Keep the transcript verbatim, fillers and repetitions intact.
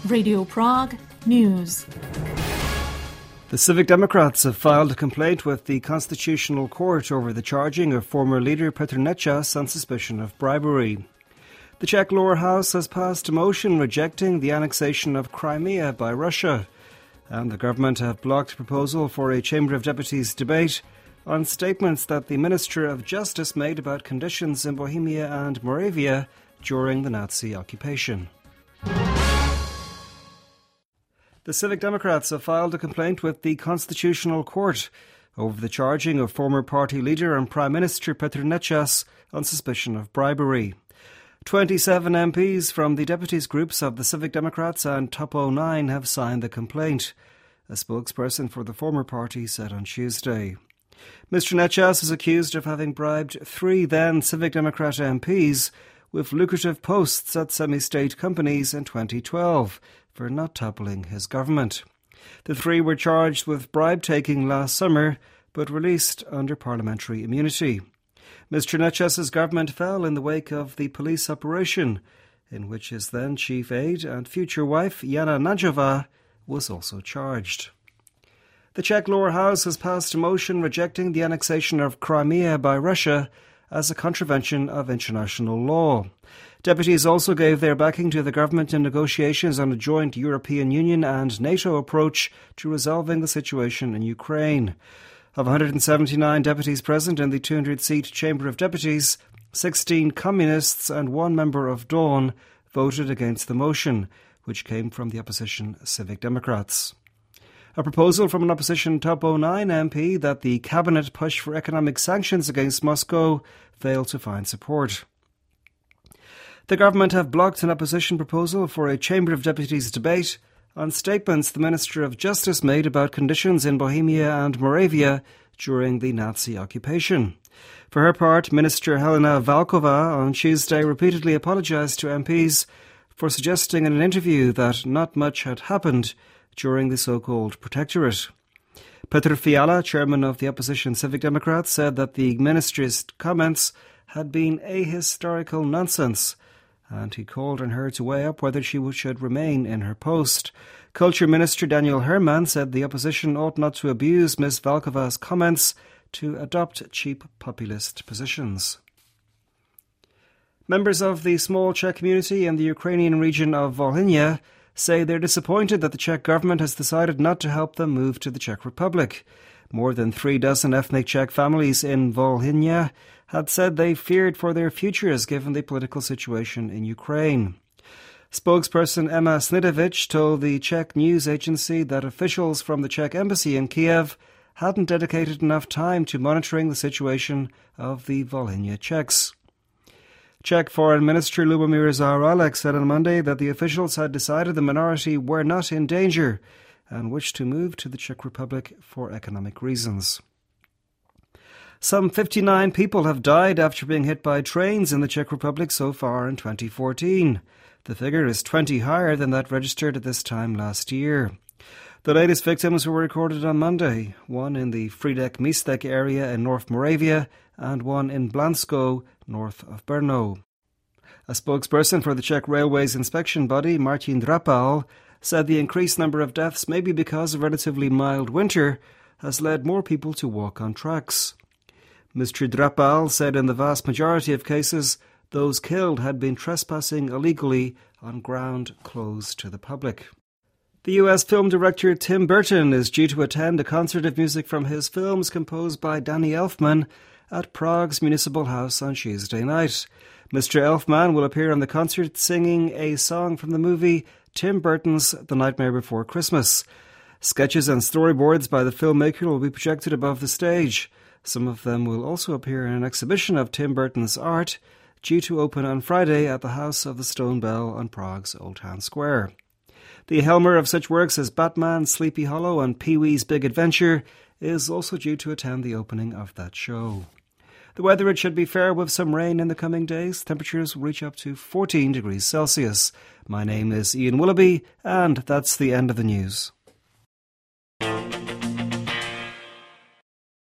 Radio Prague News. The Civic Democrats have filed a complaint with the Constitutional Court over the charging of former leader Petr Nečas on suspicion of bribery. The Czech lower house has passed a motion rejecting the annexation of Crimea by Russia, and the government have blocked a proposal for a Chamber of Deputies debate on statements that the Minister of Justice made about conditions in Bohemia and Moravia during the Nazi occupation. The Civic Democrats have filed a complaint with the Constitutional Court over the charging of former party leader and Prime Minister Petr Nečas on suspicion of bribery. twenty-seven M Ps from the deputies groups of the Civic Democrats and Top O nine have signed the complaint, a spokesperson for the former party said on Tuesday. Mister Nečas is accused of having bribed three then Civic Democrat M Ps with lucrative posts at semi-state companies in twenty twelve for not toppling his government. The three were charged with bribe-taking last summer but released under parliamentary immunity. Mister Nečas's government fell in the wake of the police operation, in which his then chief aide and future wife, Jana Nagyová, was also charged. The Czech lower house has passed a motion rejecting the annexation of Crimea by Russia as a contravention of international law. Deputies also gave their backing to the government in negotiations on a joint European Union and NATO approach to resolving the situation in Ukraine. Of one hundred seventy-nine deputies present in the two hundred seat Chamber of Deputies, sixteen communists and one member of Dawn voted against the motion, which came from the opposition Civic Democrats. A proposal from an opposition Top O nine M P that the cabinet push for economic sanctions against Moscow failed to find support. The government have blocked an opposition proposal for a Chamber of Deputies debate on statements the Minister of Justice made about conditions in Bohemia and Moravia during the Nazi occupation. For her part, Minister Helena Válková on Tuesday repeatedly apologised to M Ps for suggesting in an interview that not much had happened during the so-called protectorate. Petr Fiala, chairman of the opposition Civic Democrats, said that the minister's comments had been ahistorical nonsense, and he called on her to weigh up whether she should remain in her post. Culture Minister Daniel Herman said the opposition ought not to abuse Miz Válková's comments to adopt cheap populist positions. Members of the small Czech community in the Ukrainian region of Volhynia say they're disappointed that the Czech government has decided not to help them move to the Czech Republic. More than three dozen ethnic Czech families in Volhynia had said they feared for their futures given the political situation in Ukraine. Spokesperson Emma Snidovic told the Czech news agency that officials from the Czech embassy in Kiev hadn't dedicated enough time to monitoring the situation of the Volhynia Czechs. Czech Foreign Minister Lubomír Zaorálek said on Monday that the officials had decided the minority were not in danger and wished to move to the Czech Republic for economic reasons. Some fifty-nine people have died after being hit by trains in the Czech Republic so far in twenty fourteen. The figure is twenty higher than that registered at this time last year. The latest victims were recorded on Monday, one in the Frýdek-Místek area in North Moravia and one in Blansko, north of Brno. A spokesperson for the Czech Railways inspection body, Martin Drapal, said the increased number of deaths may be because a relatively mild winter has led more people to walk on tracks. Mister Drapal said in the vast majority of cases, those killed had been trespassing illegally on ground closed to the public. The U S film director Tim Burton is due to attend a concert of music from his films composed by Danny Elfman at Prague's Municipal House on Tuesday night. Mister Elfman will appear on the concert singing a song from the movie Tim Burton's The Nightmare Before Christmas. Sketches and storyboards by the filmmaker will be projected above the stage. Some of them will also appear in an exhibition of Tim Burton's art, due to open on Friday at the House of the Stone Bell on Prague's Old Town Square. The helmer of such works as Batman, Sleepy Hollow and Pee-wee's Big Adventure is also due to attend the opening of that show. The weather, it should be fair with some rain in the coming days. Temperatures will reach up to fourteen degrees Celsius. My name is Ian Willoughby, and that's the end of the news.